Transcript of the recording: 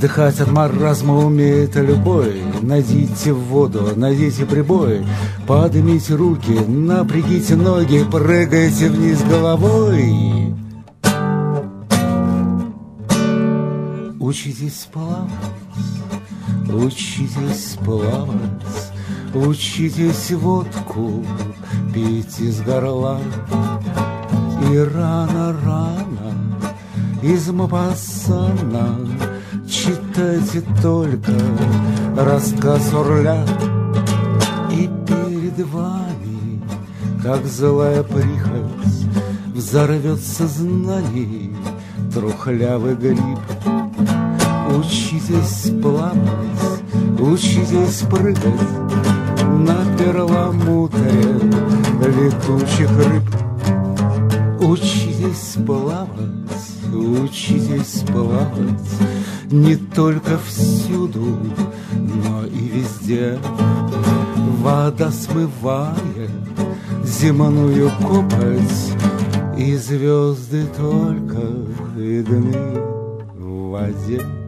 Вздыхать от маразма умеет любой. Найдите воду, найдите прибой, поднимите руки, напрягите ноги, прыгайте вниз головой. Учитесь плавать, учитесь плавать, учитесь водку пить из горла. И рано-рано из Мопассана читайте только рассказ Орля. И перед вами, как злая прихоть, взорвет сознание трухлявый гриб. Учитесь плавать, учитесь прыгать на перламутре летучих рыб. Учитесь плавать, учитесь плавать не только всюду, но и везде. Вода смывает земную копоть, и звезды только видны в воде.